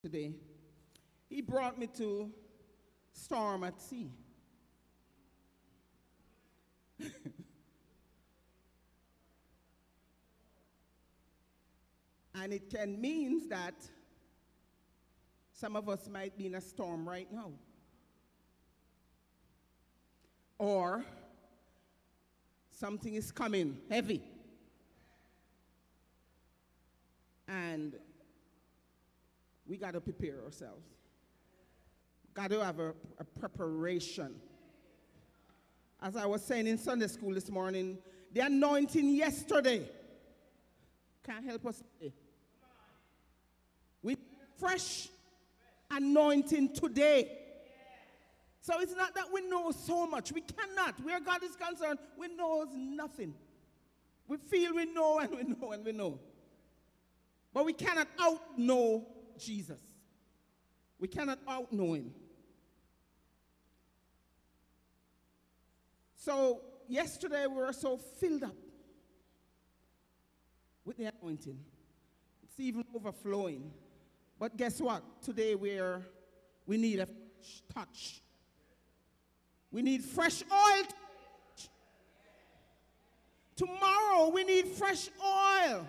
today. He brought me to storm at sea. And it can mean that some of us might be in a storm right now. Or something is coming heavy. And we got to prepare ourselves. Got to have a preparation. As I was saying in Sunday school this morning, the anointing yesterday can't help us today. With fresh anointing today. So it's not that we know so much. We cannot. Where God is concerned, we know nothing. We feel we know and we know and we know. But we cannot out-know Jesus. We cannot out-know him. So yesterday we were so filled up with the anointing. It's even overflowing. But guess what? Today we need a fresh touch. We need fresh oil. Tomorrow we need fresh oil.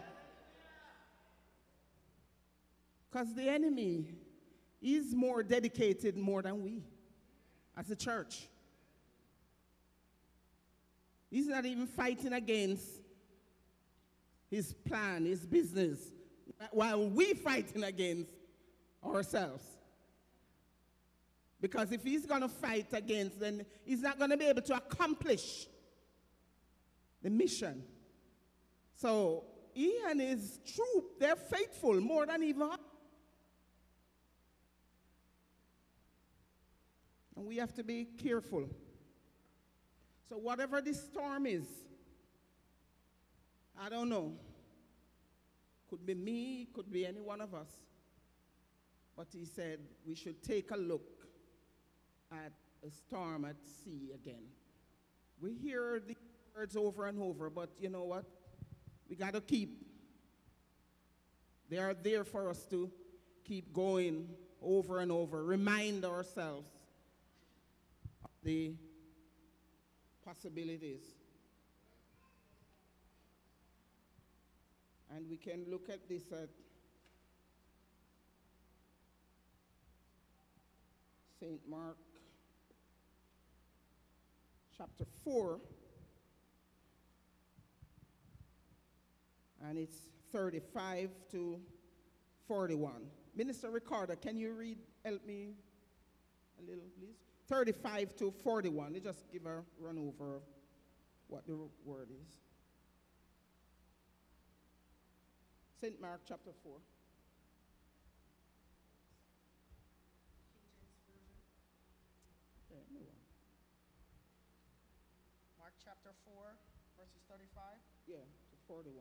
Because the enemy is more dedicated more than we as a church. He's not even fighting against his plan, his business, while we fighting against ourselves. Because if he's going to fight against, then he's not going to be able to accomplish the mission. So he and his troop, they're faithful more than even us. And we have to be careful. So whatever this storm is, I don't know. Could be me, could be any one of us. But he said we should take a look at a storm at sea again. We hear the words over and over, but you know what? We got to keep. They are there for us to keep going over and over. Remind ourselves of the possibilities. And we can look at this at St. Mark chapter 4, and it's 35 to 41. Minister Ricardo, can you help me a little, please? 35 to 41. You just give a run over of what the word is. St. Mark chapter 4. Okay, no one. Mark chapter 4, verses 35. Yeah, to 41.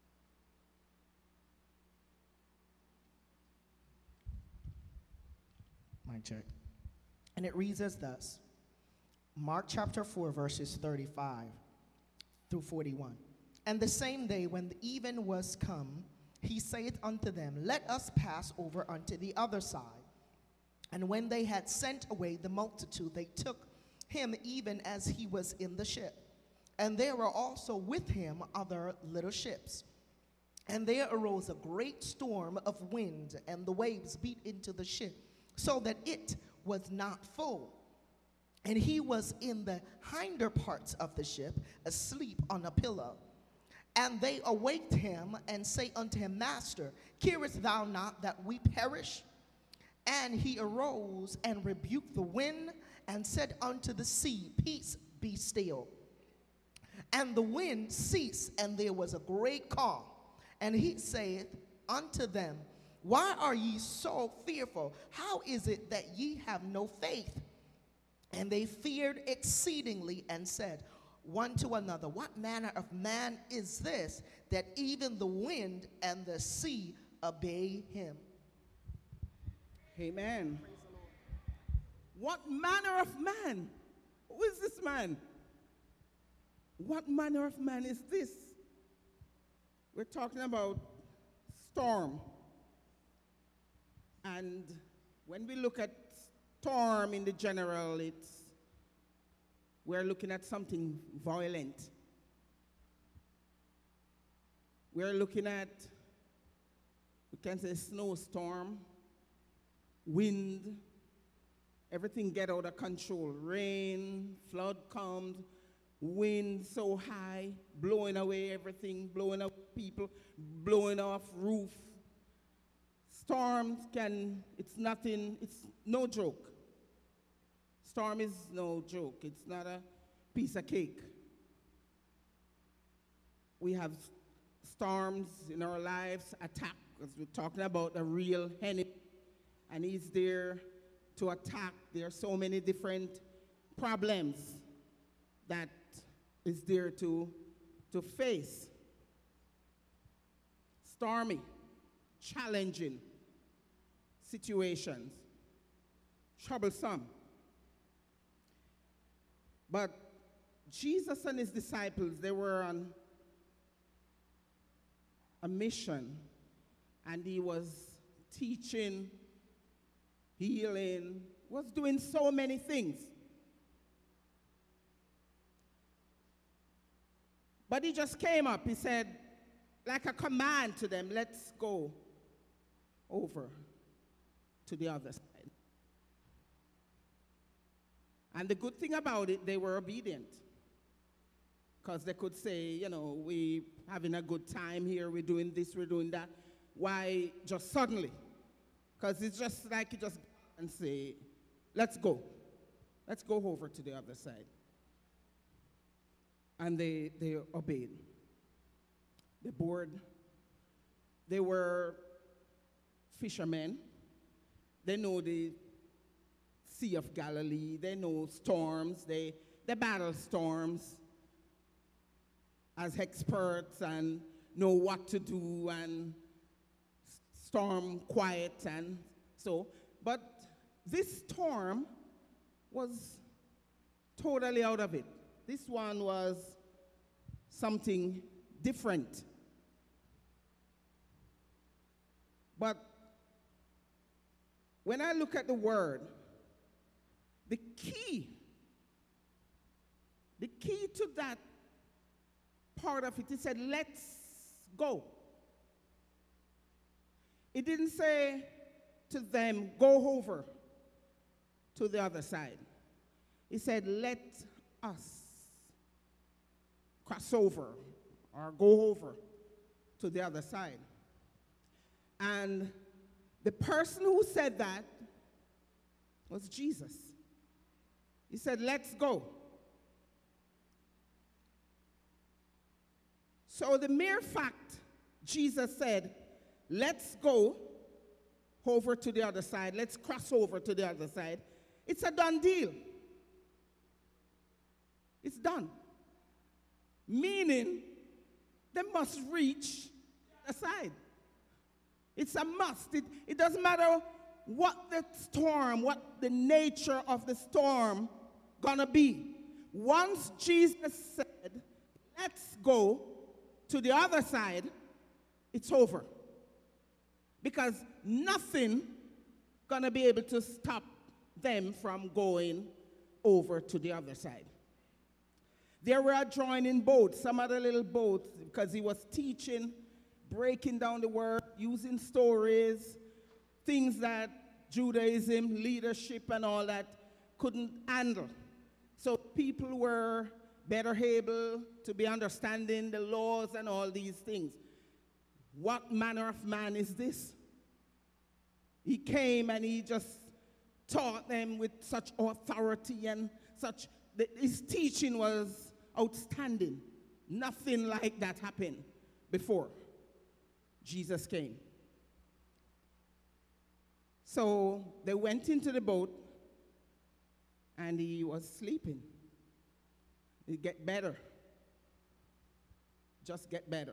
Mic check. And it reads as thus. Mark chapter 4, verses 35 through 41. And the same day when the even was come, he saith unto them, Let us pass over unto the other side. And when they had sent away the multitude, they took him even as he was in the ship. And there were also with him other little ships. And there arose a great storm of wind, and the waves beat into the ship, so that it was not full. And he was in the hinder parts of the ship, asleep on a pillow. And they awaked him and say unto him, Master, carest thou not that we perish? And he arose and rebuked the wind and said unto the sea, Peace, be still. And the wind ceased, and there was a great calm. And he saith unto them, Why are ye so fearful? How is it that ye have no faith? And they feared exceedingly and said one to another, What manner of man is this, that even the wind and the sea obey him? Amen. What manner of man? Who is this man? What manner of man is this? We're talking about storm. And when we look at storm in the general, we're looking at something violent. We're looking at, we can say, snowstorm, wind, everything get out of control. Rain, flood comes, wind so high, blowing away everything, blowing up people, blowing off roof. Storms it's nothing, it's no joke. Storm is no joke. It's not a piece of cake. We have storms in our lives, attack, because we're talking about a real enemy, and he's there to attack. There are so many different problems that is there to face. Stormy, challenging situations, troublesome. But Jesus and his disciples, they were on a mission, and he was teaching, healing, was doing so many things. But he just came up, he said, like a command to them, let's go over to the other side. And the good thing about it, they were obedient. Because they could say, you know, we having a good time here, we're doing this, we're doing that. Why just suddenly? Because it's just like you just and say, let's go. Let's go over to the other side. And they obeyed. They board. They were fishermen. They know the Sea of Galilee. They know storms. They battle storms as experts and know what to do and storm quiet and so. But this storm was totally out of it. This one was something different. But when I look at the word, the key to that part of it, it said, let's go. It didn't say to them, go over to the other side. It said, let us cross over or go over to the other side. And the person who said that was Jesus. He said, let's go. So the mere fact Jesus said, let's go over to the other side, let's cross over to the other side, it's a done deal. It's done. Meaning, they must reach the side. It's a must. It doesn't matter what the storm, what the nature of the storm gonna be. Once Jesus said, let's go to the other side, it's over. Because nothing gonna be able to stop them from going over to the other side. They were adjoining boats, some other little boats, because he was teaching, breaking down the word, using stories, things that Judaism, leadership, and all that couldn't handle. So people were better able to be understanding the laws and all these things. What manner of man is this? He came and he just taught them with such authority and such. His teaching was outstanding. Nothing like that happened before Jesus came. So they went into the boat and he was sleeping. It get better. Just get better.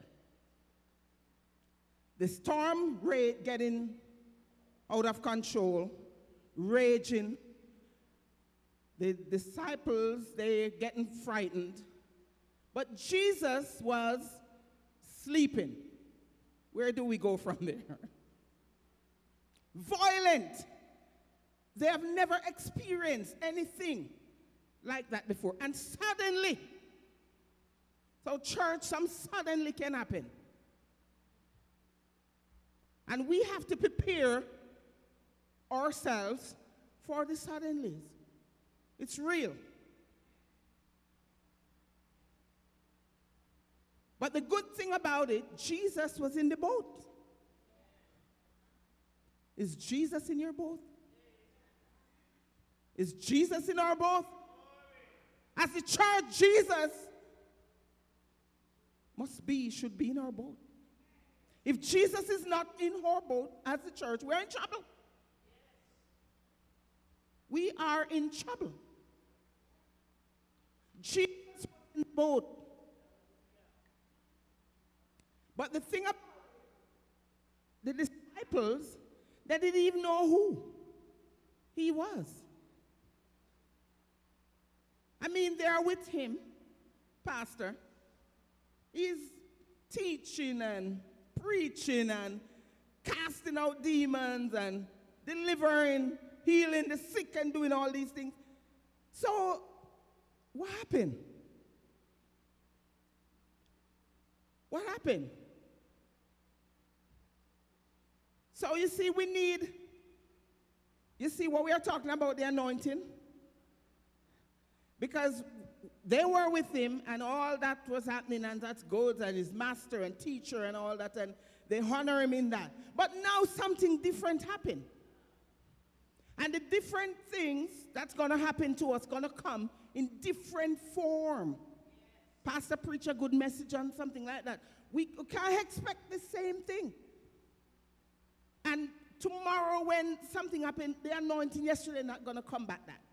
The storm getting out of control, raging. The disciples, they're getting frightened. But Jesus was sleeping. Where do we go from there? violent. They have never experienced anything like that before. And suddenly, so church, some suddenly can happen. And we have to prepare ourselves for the suddenlies. It's real. But the good thing about it, Jesus was in the boat. Is Jesus in your boat? Is Jesus in our boat? As the church, Jesus should be in our boat. If Jesus is not in our boat as the church, we're in trouble. We are in trouble. Jesus was in the boat. But the thing about the disciples, they didn't even know who he was. I mean, they are with him, pastor. He's teaching and preaching and casting out demons and delivering, healing the sick and doing all these things. So, what happened? What happened? So you see, you see what we are talking about, the anointing? Because they were with him and all that was happening, and that's good, and his master and teacher and all that, and they honor him in that. But now something different happened. And the different things that's going to happen to us going to come in different form. Pastor preach a good message on something like that. We can't expect the same thing. And tomorrow when something happened, the anointing yesterday not going to combat that.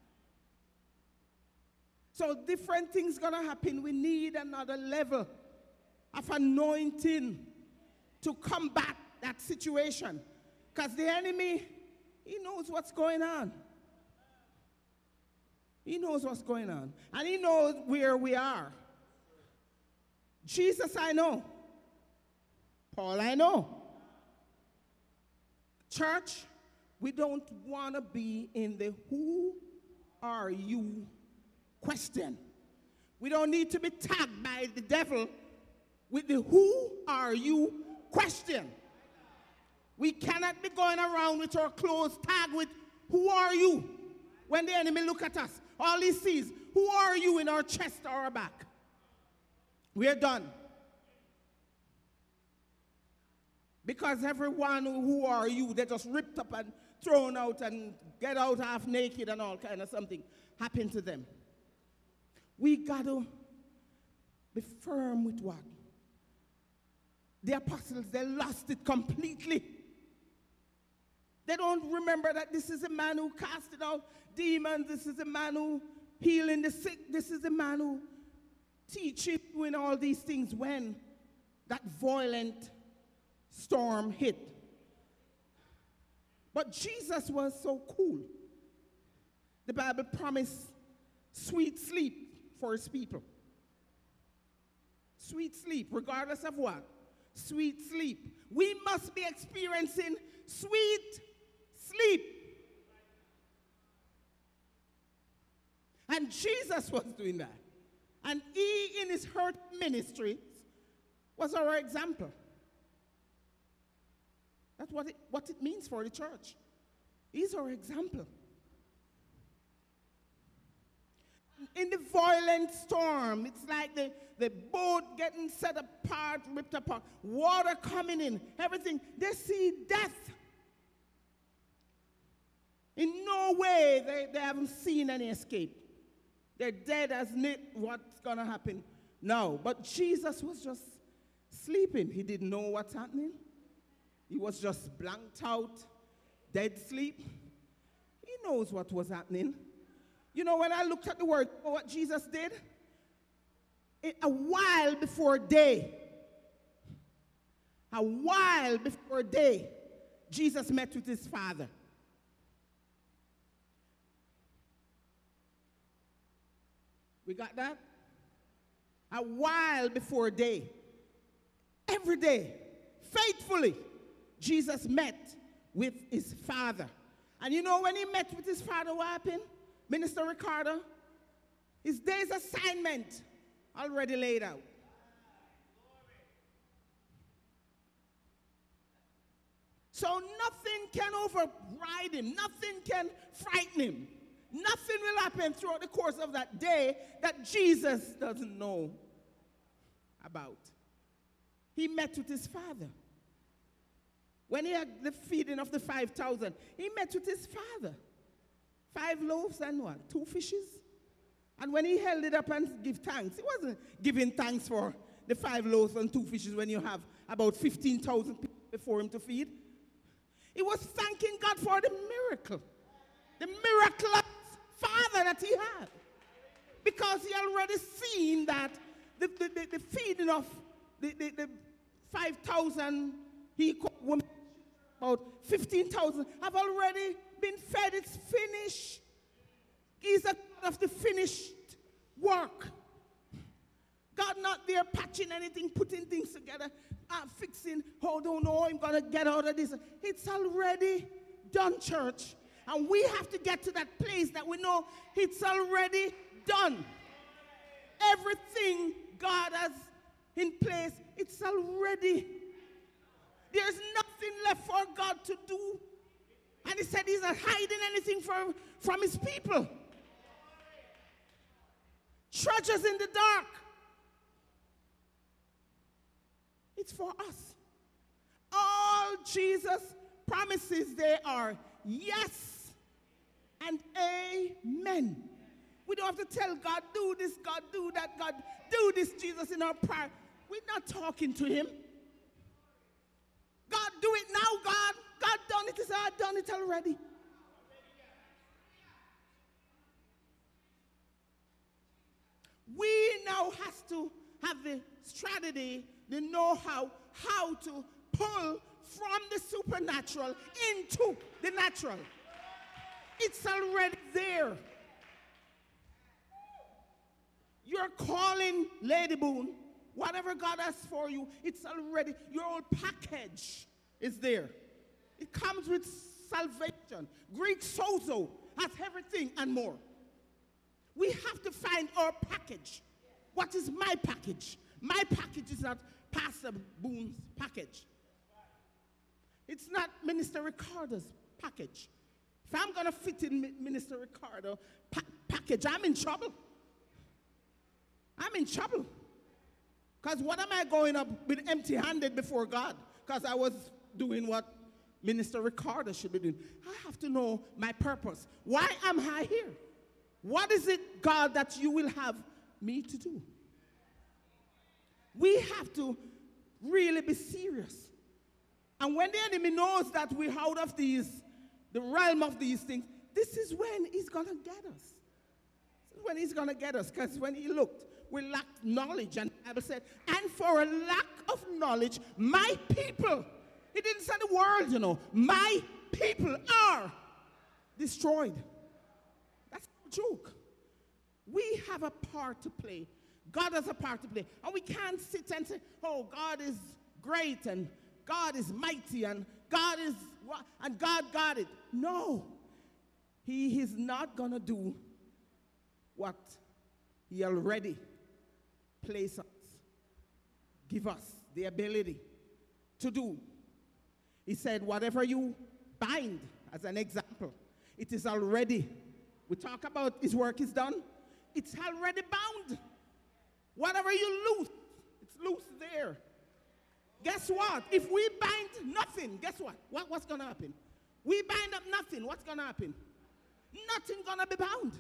So different things going to happen. We need another level of anointing to combat that situation. Because the enemy, he knows what's going on. He knows what's going on. And he knows where we are. Jesus, I know. Paul, I know. Church, we don't want to be in the who are you question. We don't need to be tagged by the devil with the who are you question. We cannot be going around with our clothes tagged with who are you when the enemy look at us. All he sees, who are you in our chest or our back? We're done. Because everyone who are you, they're just ripped up and thrown out and get out half naked and all kind of something happened to them. We got to be firm with what? The apostles, they lost it completely. They don't remember that this is a man who casted out demons. This is a man who healing the sick. This is a man who teaching, doing all these things when that violent storm hit. But Jesus was so cool. The Bible promised sweet sleep for his people. Sweet sleep, regardless of what. Sweet sleep. We must be experiencing sweet sleep. And Jesus was doing that. And he, in his earth ministry, was our example. That's what it means for the church. He's our example. In the violent storm, it's like the boat getting set apart, ripped apart, water coming in, everything. They see death. In no way they haven't seen any escape. They're dead as knit. What's going to happen? No. But Jesus was just sleeping. He didn't know what's happening. He was just blanked out, dead sleep. He knows what was happening. You know, when I looked at the word, what Jesus did, a while before day, Jesus met with his Father. We got that? A while before day. Every day, faithfully, Jesus met with his father. And you know when he met with his father, what happened? Minister Ricardo? His day's assignment already laid out. So nothing can override him. Nothing can frighten him. Nothing will happen throughout the course of that day that Jesus doesn't know about. He met with his father. When he had the feeding of the 5,000, he met with his father. 5 loaves and what? 2 fishes? And when he held it up and gave thanks, he wasn't giving thanks for the 5 loaves and 2 fishes when you have about 15,000 people before him to feed. He was thanking God for the miraculous father that he had. Because he already seen that the feeding of the 5,000, he called about 15,000 have already been fed. It's finished. He's a God of the finished work. God not there patching anything, putting things together, fixing, oh, don't know, I'm going to get out of this. It's already done, church. And we have to get to that place that we know it's already done. Everything God has in place, it's already. There's nothing left for God to do. And he said he's not hiding anything from his people. Treasures in the dark. It's for us. All Jesus' promises, they are yes and amen. We don't have to tell God, do this, God, do that, God, do this, Jesus, in our prayer. We're not talking to him. God, do it now, God. God done it. He said, I've done it already. We now have to have the strategy, the know-how, how to pull from the supernatural into the natural. It's already there. You're calling Lady Boone. Whatever God has for you, it's already, your own package is there. It comes with salvation. Greek sozo has everything and more. We have to find our package. What is my package? My package is not Pastor Boone's package. It's not Minister Ricardo's package. If I'm going to fit in Minister Ricardo's package, I'm in trouble. I'm in trouble. Because what am I going up with empty-handed before God? Because I was doing what Minister Ricardo should be doing. I have to know my purpose. Why am I here? What is it, God, that you will have me to do? We have to really be serious. And when the enemy knows that we're out of the realm of these things, this is when he's going to get us. This is when he's going to get us. Because when he looked, we lacked knowledge. And the Bible said, and for a lack of knowledge, my people, he didn't say the world, you know, my people are destroyed. That's no joke. We have a part to play. God has a part to play. And we can't sit and say, oh, God is great and God is mighty and God is what, and God got it. No. He is not going to do what he already placed us, give us the ability to do. He said, whatever you bind, as an example, it is already, we talk about his work is done, it's already bound. Whatever you loose, it's loose there. Guess what? If we bind nothing, guess what? What's going to happen? We bind up nothing, what's going to happen? Nothing going to be bound.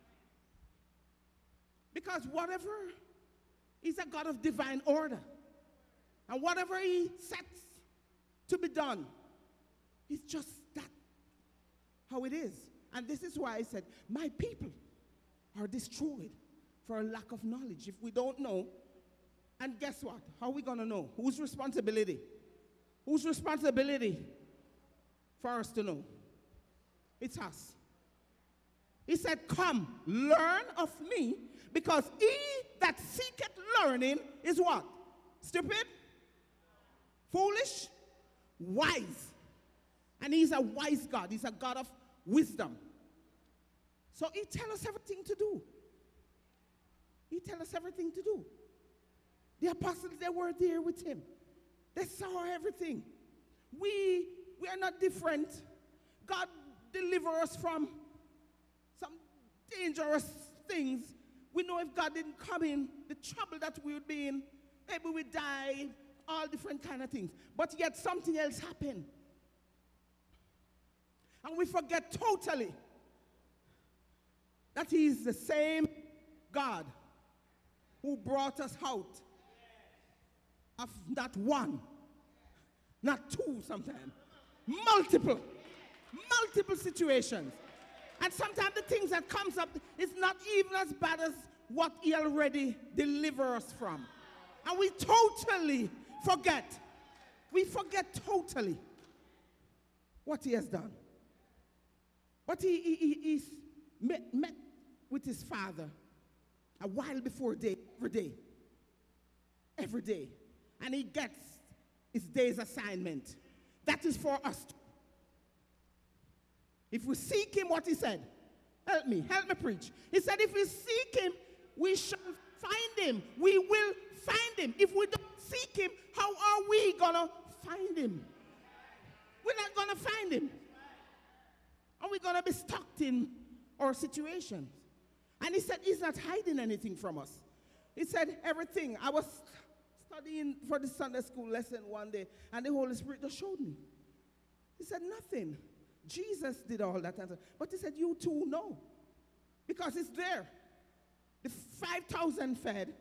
Because whatever, he's a God of divine order. And whatever he sets to be done, it's just that, how it is. And this is why I said, my people are destroyed for a lack of knowledge. If we don't know, and guess what? How are we going to know? Whose responsibility? Whose responsibility for us to know? It's us. He said, come, learn of me, because he that seeketh learning is what? Stupid? Foolish? Wise? And he's a wise God. He's a God of wisdom. So he tells us everything to do. He tells us everything to do. The apostles, they were there with him. They saw everything. We are not different. God delivered us from some dangerous things. We know if God didn't come in, the trouble that we would be in, maybe we die, all different kind of things. But yet something else happened. And we forget totally that he is the same God who brought us out of not one, not two sometimes, multiple situations. And sometimes the things that comes up is not even as bad as what he already delivered us from. And we totally forget. We forget totally what he has done. But he met with his Father a while before day, every day. And he gets his day's assignment. That is for us. If we seek him, what he said, help me preach. He said if we seek him, we shall find him. We will find him. If we don't seek him, how are we going to find him? We're not going to find him. Are we going to be stuck in our situations? And he said he's not hiding anything from us. He said everything. I was studying for the Sunday school lesson one day, and the Holy Spirit just showed me. He said nothing. Jesus did all that. But he said you too know. Because it's there. The 5,000 fed.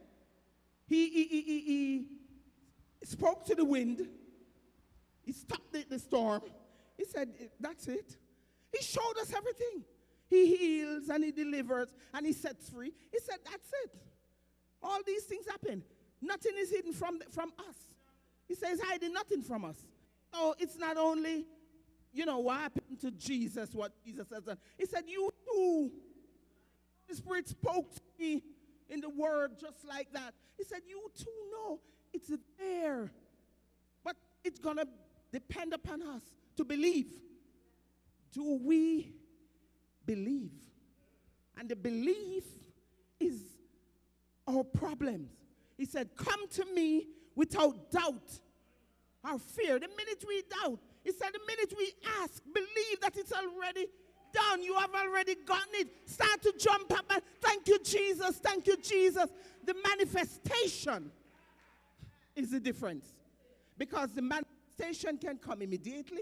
He spoke to the wind. He stopped the storm. He said, that's it. He showed us everything. He heals and he delivers and he sets free. He said, that's it. All these things happen. Nothing is hidden from us. He says, hiding nothing from us. So it's not only, what happened to Jesus, what Jesus has done. He said, you too. The Spirit spoke to me in the word just like that. He said, you too know it's there. But it's going to depend upon us to believe. Do we believe? And the belief is our problems. He said, come to me without doubt or fear. The minute we doubt, he said, the minute we ask, believe that it's already done. You have already gotten it. Start to jump up and thank you, Jesus. Thank you, Jesus. The manifestation is the difference. Because the manifestation can come immediately.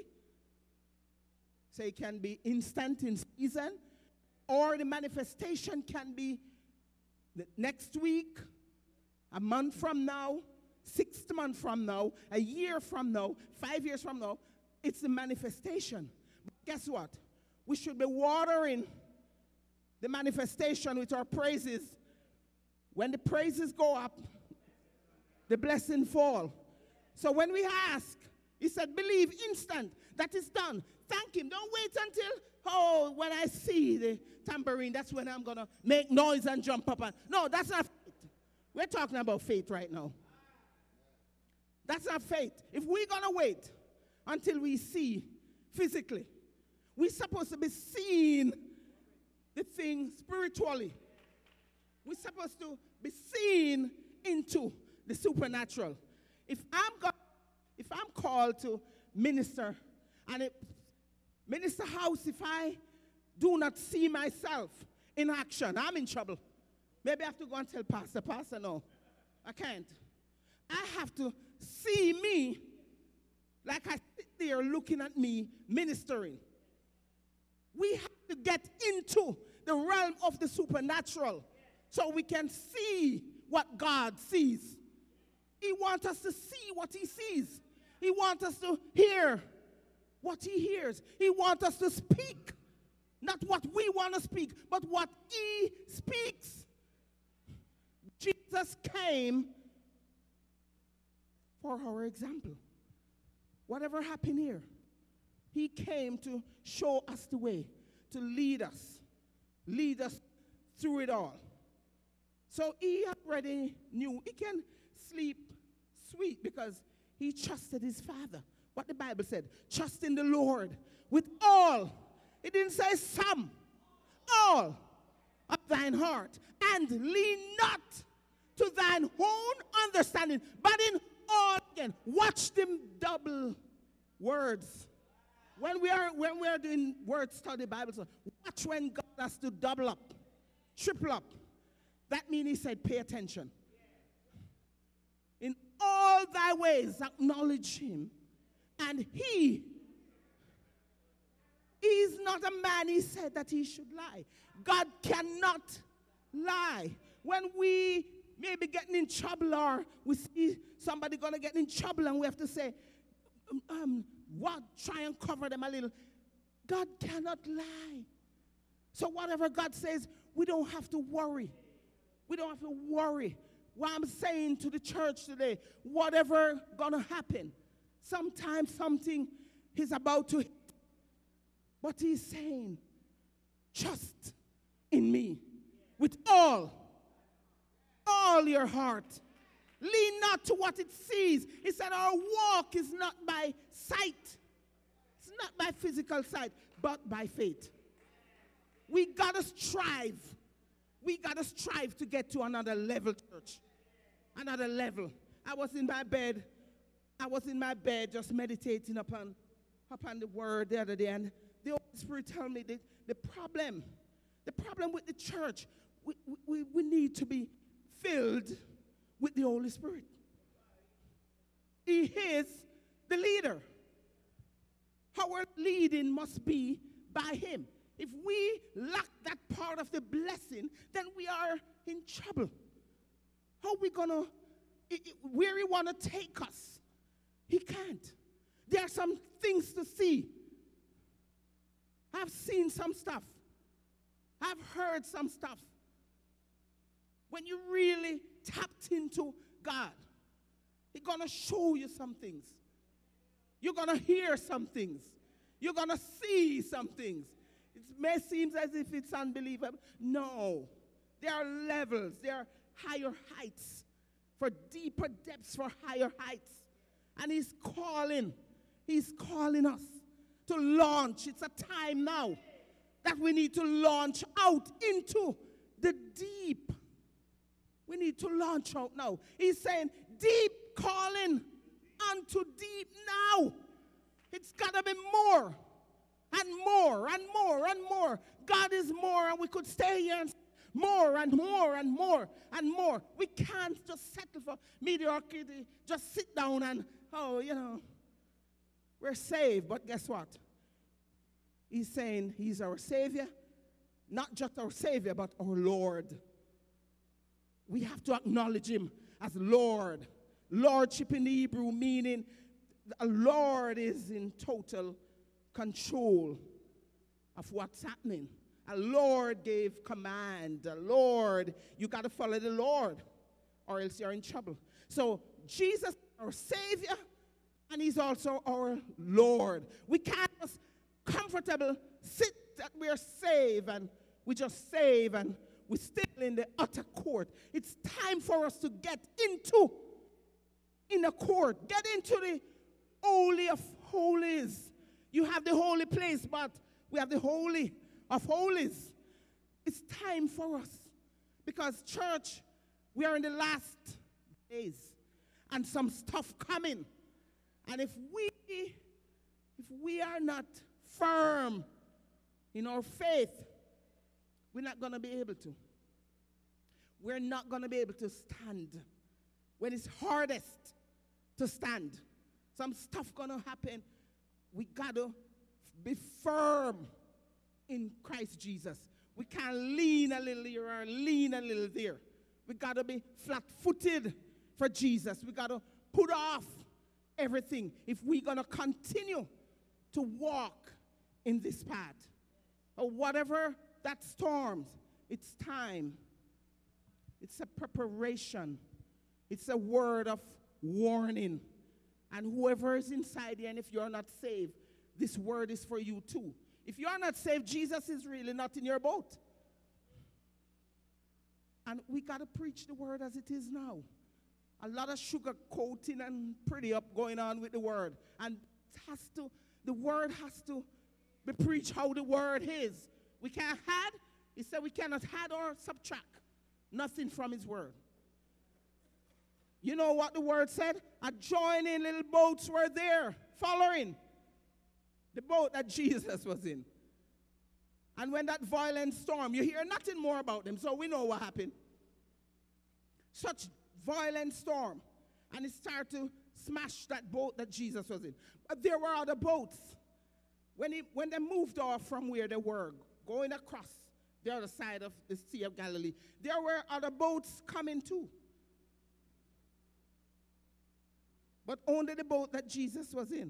So it can be instant in season. Or the manifestation can be the next week, a month from now, 6 months from now, a year from now, 5 years from now. It's the manifestation. But guess what? We should be watering the manifestation with our praises. When the praises go up, the blessing fall. So when we ask, he said, believe instant. That is done. Thank him. Don't wait until, when I see the tambourine, that's when I'm going to make noise and jump up. No, that's not faith. We're talking about faith right now. That's not faith. If we're going to wait until we see physically, we're supposed to be seeing the thing spiritually. We're supposed to be seeing into the supernatural. If I'm called to minister, and minister house, if I do not see myself in action, I'm in trouble. Maybe I have to go and tell Pastor, no, I can't. I have to see me like I sit there looking at me ministering. We have to get into the realm of the supernatural so we can see what God sees. He wants us to see what he sees. He wants us to hear what he hears. He wants us to speak, not what we want to speak, but what he speaks. Jesus came for our example. Whatever happened here, he came to show us the way, to lead us through it all. So he already knew he can sleep sweet because he trusted his Father. what the Bible said. Trust in the Lord with all. It didn't say some. All of thine heart. And lean not to thine own understanding, but in all. Again, watch them double words. When we are doing word study Bible, so watch when God has to double up, triple up. That means he said, pay attention. In all thy ways acknowledge him, and he is not a man, he said, that he should lie. God cannot lie. When we may be getting in trouble, or we see somebody going to get in trouble, and we have to say, what? Try and cover them a little. God cannot lie. So whatever God says, we don't have to worry. We don't have to worry. What I'm saying to the church today, whatever gonna happen, sometimes something is about to hit. But he's saying, trust in me with all your heart. Lean not to what it sees. He said our walk is not by sight. It's not by physical sight, but by faith. We got to strive. We got to strive to get to another level, church. Another level. I was in my bed just meditating upon the word the other day, and the Holy Spirit told me that the problem with the church, we need to be filled with the Holy Spirit. He is the leader. Our leading must be by him. If we lack that part of the blessing, then we are in trouble. How are we going to, where he want to take us? He can't. There are some things to see. I've seen some stuff. I've heard some stuff. When you really tapped into God, he's going to show you some things. You're going to hear some things. You're going to see some things. It may seem as if it's unbelievable. No. There are levels. There are higher heights. For deeper depths, for higher heights. And he's calling us to launch. It's a time now that we need to launch out into the deep. We need to launch out now. He's saying, deep calling unto deep now. It's got to be more and more and more and more. God is more, and we could stay here and more and more and more and more. We can't just settle for mediocrity, just sit down and, we're saved. But guess what? He's saying he's our Savior. Not just our Savior, but our Lord. We have to acknowledge him as Lord. Lordship in Hebrew meaning a Lord is in total control of what's happening. A Lord gave command. A Lord, you got to follow the Lord or else you're in trouble. So Jesus, our Savior, and he's also our Lord. We can't just comfortable sit that we're saved and we just save and we're still in the utter court. It's time for us to get into inner court. Get into the Holy of Holies. You have the holy place, but we have the Holy of Holies. It's time for us. Because church, we are in the last days. And some stuff coming. And if we are not firm in our faith, we're not going to be able to. We're not going to be able to stand when it's hardest to stand. Some stuff going to happen. We got to be firm in Christ Jesus. We can't lean a little here or lean a little there. We got to be flat-footed for Jesus. We got to put off everything if we're going to continue to walk in this path. Or whatever that storms, it's time. It's a preparation. It's a word of warning. And whoever is inside here, and if you're not saved, this word is for you too. If you're not saved, Jesus is really not in your boat. And we got to preach the word as it is now. A lot of sugar coating and pretty up going on with the word. And The word has to be preached how the word is. We can't add. He said we cannot add or subtract nothing from his word. You know what the word said? Adjoining little boats were there, following the boat that Jesus was in. And when that violent storm, you hear nothing more about them, so we know what happened. Such violent storm. And it started to smash that boat that Jesus was in. But there were other boats. When they moved off from where they were, going across the other side of the Sea of Galilee, there were other boats coming too. But only the boat that Jesus was in.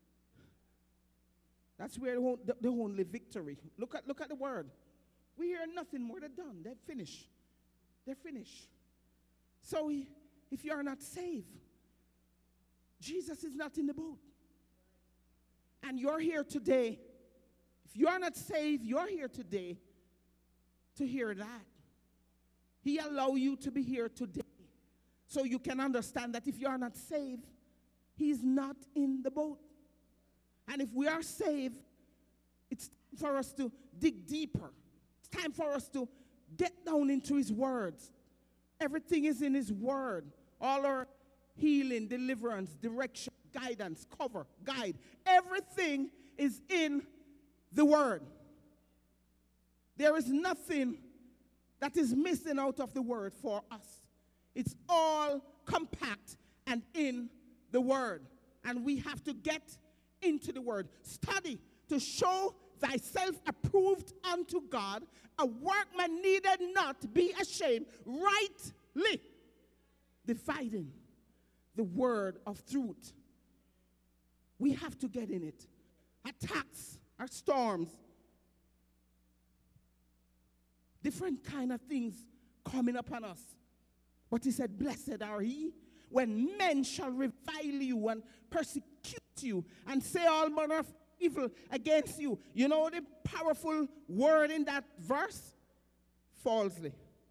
That's where the only victory. Look at the word. We hear nothing more. They're done. They're finished. They're finished. So if you are not saved, Jesus is not in the boat. And you're here today. If you are not saved, you're here today to hear that. He allowed you to be here today so you can understand that if you are not saved, he's not in the boat. And if we are saved, it's time for us to dig deeper. It's time for us to get down into his words. Everything is in his word. All our healing, deliverance, direction, guidance, cover, guide. Everything is in the word. There is nothing that is missing out of the word for us. It's all compact and in the word. And we have to get into the word. Study to show thyself approved unto God, a workman needed not be ashamed, rightly dividing the word of truth. We have to get in it. Attacks are storms. Different kind of things coming upon us. But he said, blessed are ye when men shall revile you and persecute you and say all manner of evil against you. You know the powerful word in that verse? Falsely.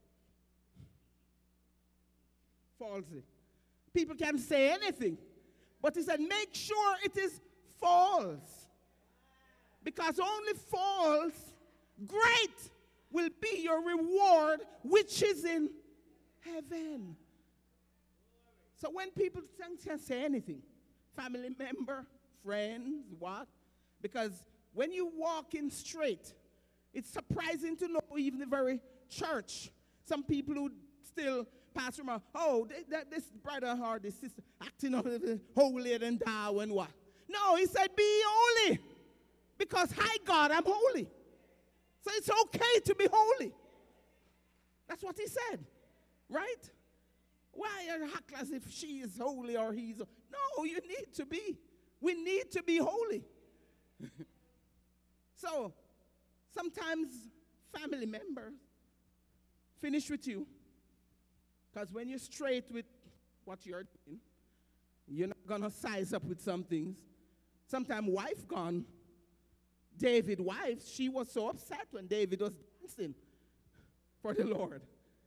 Falsely. People can say anything. But he said, make sure it is false. Because only false, great will be your reward, which is in heaven. So when people can say anything, family member, friends, what? Because when you walk in straight, it's surprising to know even the very church. Some people who still pass around, this brother or this sister acting up holier than thou and what? No, he said, be holy. Because, hi God, I'm holy. So it's okay to be holy. That's what he said, right? Why act as if she is holy or he's? No, you need to be. We need to be holy. So, sometimes family members finish with you. Because when you're straight with what you're doing, you're not going to size up with some things. Sometimes wife gone. David's wife, she was so upset when David was dancing for the Lord.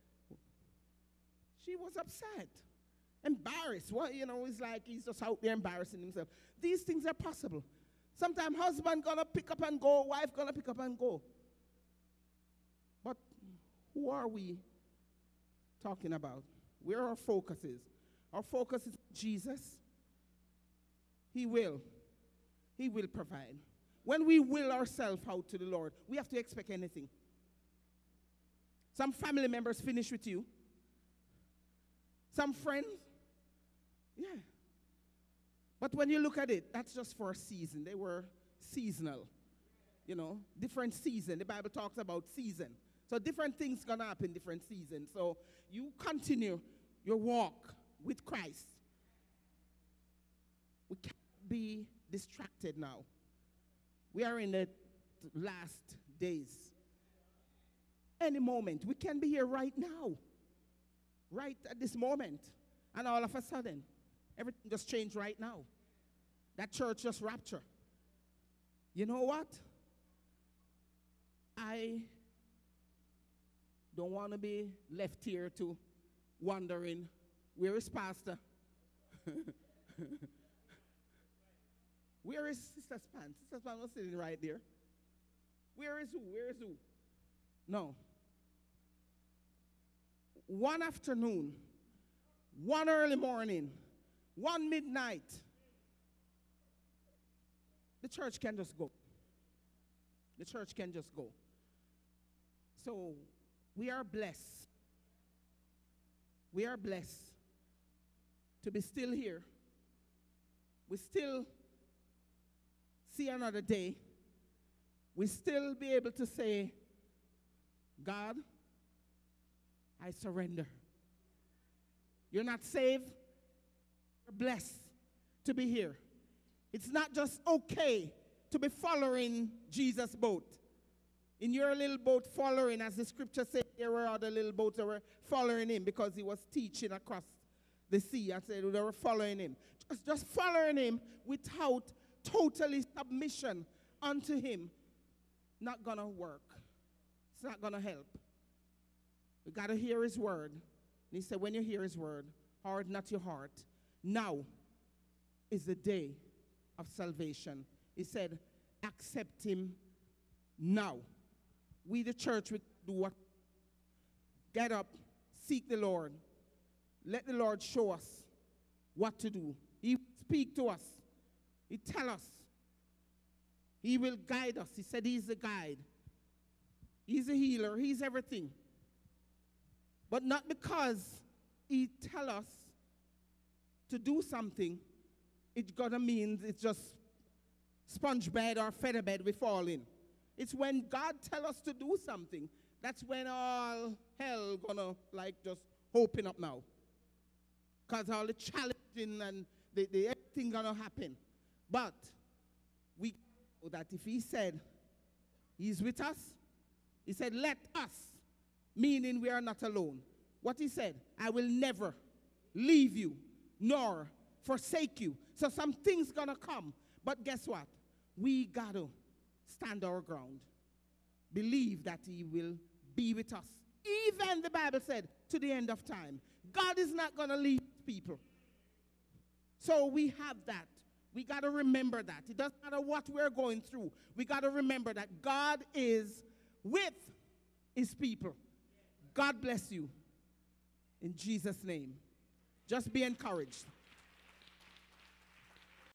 She was upset, embarrassed. Well, it's like he's just out there embarrassing himself. These things are possible. Sometimes husband gonna pick up and go, wife gonna pick up and go. But who are we talking about? Where our focus is? Our focus is Jesus. He will provide. When we will ourselves out to the Lord, we have to expect anything. Some family members finish with you. Some friends, yeah. But when you look at it, that's just for a season. They were seasonal, different season. The Bible talks about season. So different things gonna happen different seasons. So you continue your walk with Christ. We can't be distracted now. We are in the last days. Any moment, we can be here right now. Right at this moment. And all of a sudden, everything just changed right now. That church just raptured. You know what? I don't want to be left here to wondering, where is Pastor? Where is Sister Span? Sister Span was sitting right there. Where is who? Where is who? No. One afternoon, one early morning, one midnight, the church can just go. The church can just go. So we are blessed. We are blessed to be still here. We still see another day. We still be able to say, God, I surrender. You're not saved. You're blessed to be here. It's not just okay to be following Jesus' boat. In your little boat following, as the scripture said, there were other little boats that were following him because he was teaching across the sea. I said they were following him. Just following him without totally submission unto him. Not going to work. It's not going to help. We got to hear his word. And he said, when you hear his word, harden not your heart. Now is the day of salvation. He said, accept him now. We, the church, we do what? Get up, seek the Lord. Let the Lord show us what to do. He will speak to us. He tell us. He will guide us. He said he's the guide. He's a healer. He's everything. But not because he tell us to do something, it's gonna mean it's just sponge bed or feather bed we fall in. It's when God tell us to do something, that's when all hell gonna like just open up now. Because all the challenging and the everything gonna happen. But we know that if he said he's with us, he said let us, meaning we are not alone. What he said, I will never leave you nor forsake you. So some things gonna come. But guess what? We gotta stand our ground. Believe that he will be with us. Even the Bible said to the end of time. God is not gonna leave people. So we have that. We gotta remember that. It doesn't matter what we're going through. We gotta remember that God is with his people. God bless you. In Jesus' name. Just be encouraged.